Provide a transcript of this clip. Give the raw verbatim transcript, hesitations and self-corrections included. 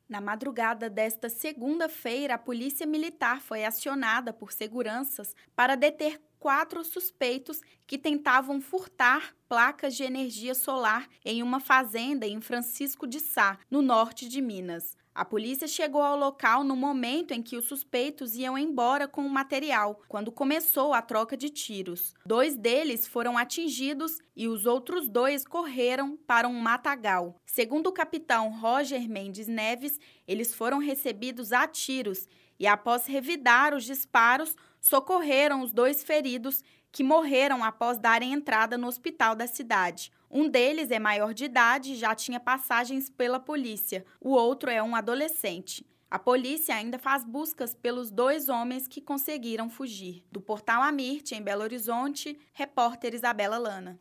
Na madrugada desta segunda-feira, a Polícia Militar foi acionada por seguranças para deter quatro suspeitos que tentavam furtar placas de energia solar em uma fazenda em Francisco de Sá, no norte de Minas. A polícia chegou ao local no momento em que os suspeitos iam embora com o material, quando começou a troca de tiros. Dois deles foram atingidos e os outros dois correram para um matagal. Segundo o capitão Roger Mendes Neves, eles foram recebidos a tiros e, após revidar os disparos, socorreram os dois feridos que morreram após darem entrada no hospital da cidade. Um deles é maior de idade e já tinha passagens pela polícia. O outro é um adolescente. A polícia ainda faz buscas pelos dois homens que conseguiram fugir. Do Portal Amirte, em Belo Horizonte, repórter Isabela Lana.